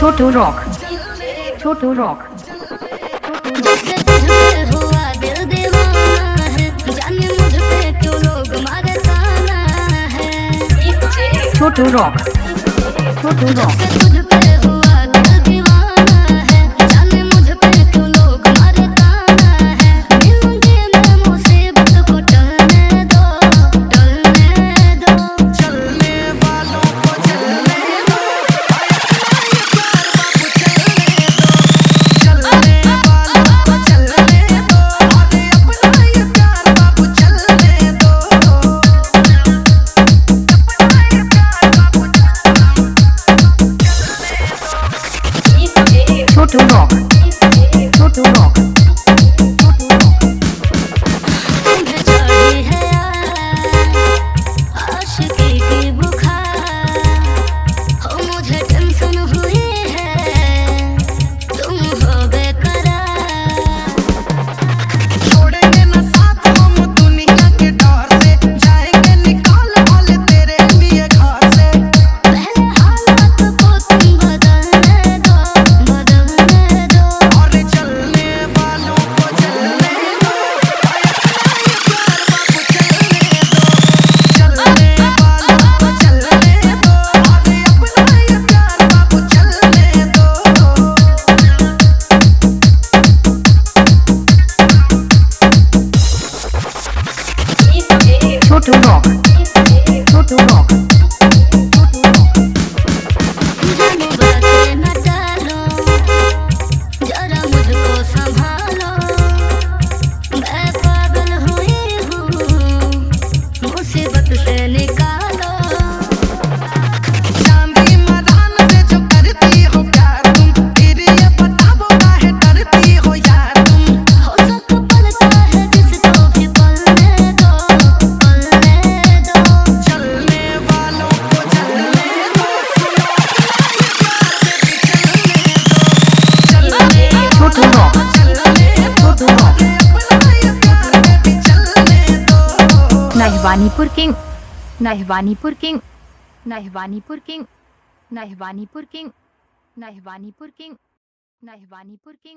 छोटू rock, Chhotu rock. जैसे तुझ पे हुआ दिल दीवाना है, जाने मुझ पे क्यों लोग मारे ताना है। Chhotu rock, Chhotu rock. जैसे तुझ पे हुआ दिल दीवाना है, जाने मुझ पे क्यों लोग मारे ताना है। मिलूंगी मैं मुसीबत को टलने दो, टलने दो। चलने वालों को चलने दो, चलने वालों को चलने दो, अरे अपना ये प्यार बाबू चलने दो, अपना ये प्यार बाबू छोटू रॉक, छोटू रॉक। तुम्हें चढ़ी है आशिकी की बुखार, हो मुझे टेंशन हुई है, तुम हो बेकरार। छोड़ेंगे ना साथ हम दुनिया के डर से, जाएंगे निकाल वाले तेरे लिए घर से। पहले हालात को तुम बदलने दो, बदलने दो। और चलने वालों को चलने दो, चलने वालों को चलने दो, अरे अपना ये प्यार बाबू चलने दो। Chhotu rock, Chhotu rock. जाने बातें न टालो, जरा मुझको संभालो। मैं पागल हुई हूँ, मुसीबत से निकालो। चांदी मैदान से जो करती हो प्यार तुम, फिर ये बताओ काहे डरती हो यार तुम। हो सक पलता है जिसको भी पलने दो, पलने दो। चलने वालों को चलने दो, सुनो चलने दो, छोटू रॉक, चलने दो, छोटू रॉक। अपना ये प्यार बेबी चलने दो। Nahwanipur king, Nahwanipur king, Nahwanipur king, Nahwanipur king, Nahwanipur king, Nahwanipur king.